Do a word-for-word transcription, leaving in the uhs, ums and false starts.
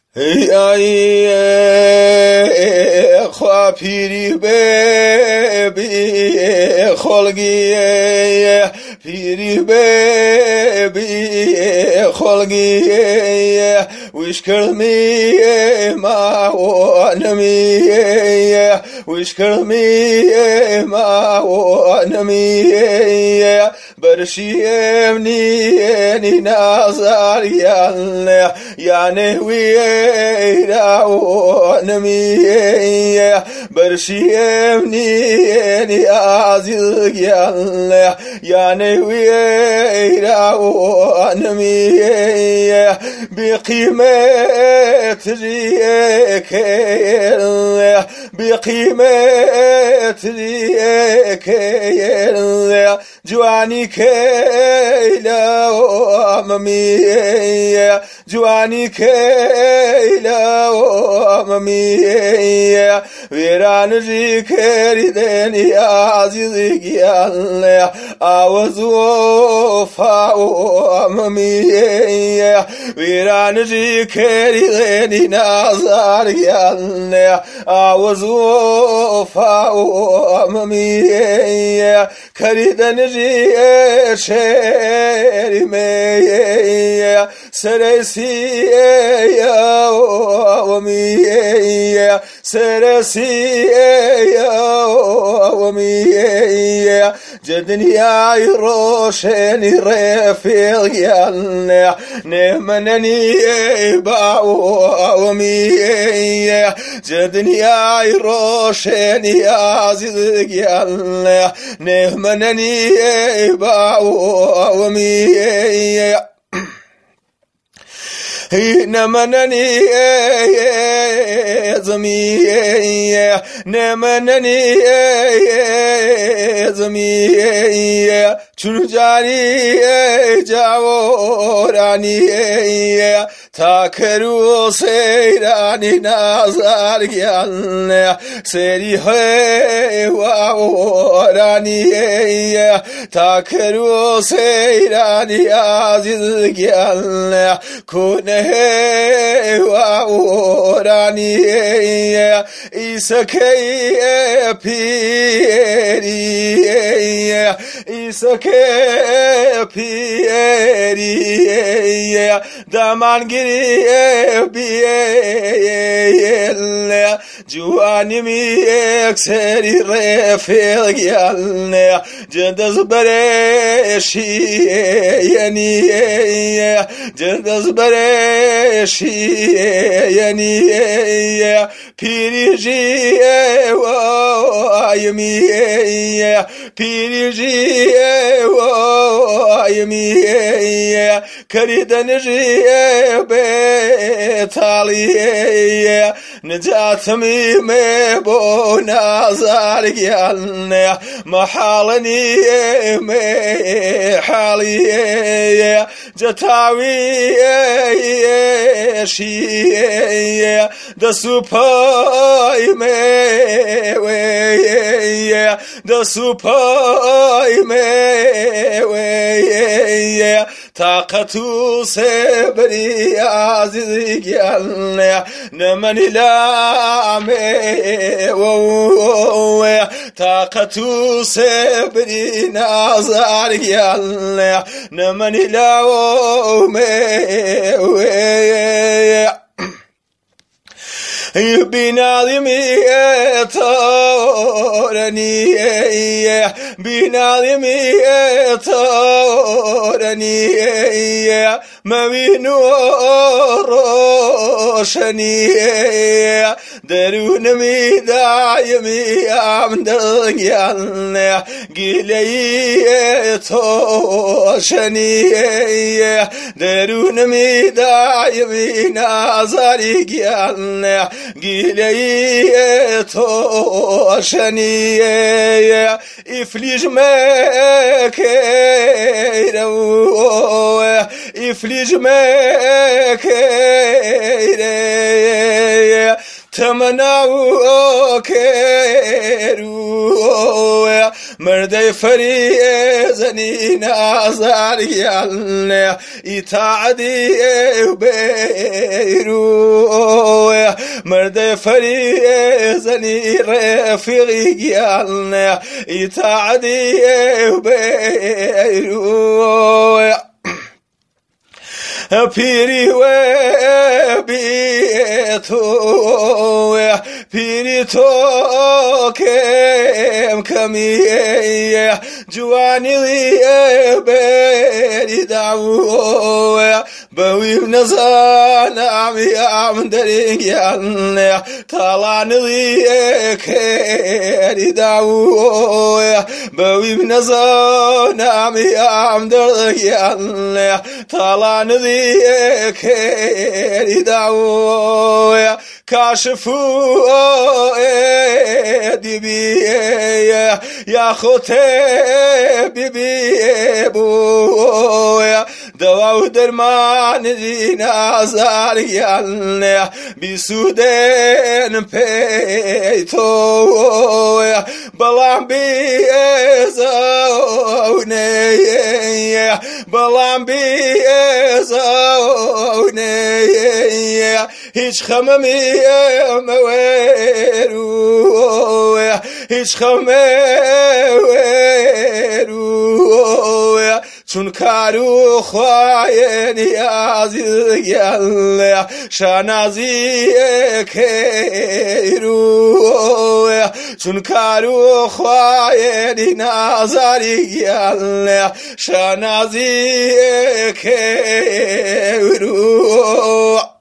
ای ای خوا پیری به بی خلقی پیری به بی خلقی وش کرمی ما و نمی وش کرمی ما و نمی برشیم نی نی نازار یال یعنی وی را نمی برشیم نی نی عزیز یال یعنی وی را نمی بقیمت ریک بقیمت ریک جوانی کیلا ممی جوانی کیلا ممی ویران جی کردنی عزیزی گیال آوازو فاو ممی ویران جی کردنی نازار گیال آوازو فاو ممی کردن جی شری می سرسی و می سرسی و می جدنیای روشنی رفیق یال نمننی باو می جدنیای روشنی عزیز یال نمننی باو می نمنني زمي نمنني زمي چون جاری جاورانی تاکرو سیرانی نازار گیان سری های وارانی تاکرو سیرانی عزیز گیان کنه وارانی ایسکی پیری ایسکی پیری دامانگیری بیل جوانی می اکسری رفیق گیل جندز برشی یعنی جندز برشی یعنی پیری جی وایمی پیری جی وایمی کردن جی بتالی نجاتمی مبو نازار گیان محالنی محالی جتاوی شی دسو پای موی دسو پای موی طاقتو صبری عزیزی گیان نمنی لامي وووو طاقتو صبری نازار گیان نمنی لامي بنادمي تورني بنادمي تورني موينو روشني درونمي دايمي عمدن قلي توشني درونمي دايمي نازاري قيان قلي توشني إفليج ما كيرو إفليج ما كيرو تمناو كيرو مردي فريزني نازار يالنا إتعدي بيرو مرد فريزني رفيقي قالنا يتعدي بيرو پیری و بی تو پیری تو کم کمی جوانی بری دعو بویم نزانم یم درینگیان تالانی کری دعو بویم نزانم یم درینگیان تالانی كيري دعوة كاشفوا دبي يا خطيب بيبو دواو درمان دينا زاريان بسودين بيتو بلان بيزوني بلان بيزوني هيش خممي مويرو هيش خمويرو چون کارو خواهی عزیز گل شنازی کیرو چون کارو خواهی نظری گل شنازی کیرو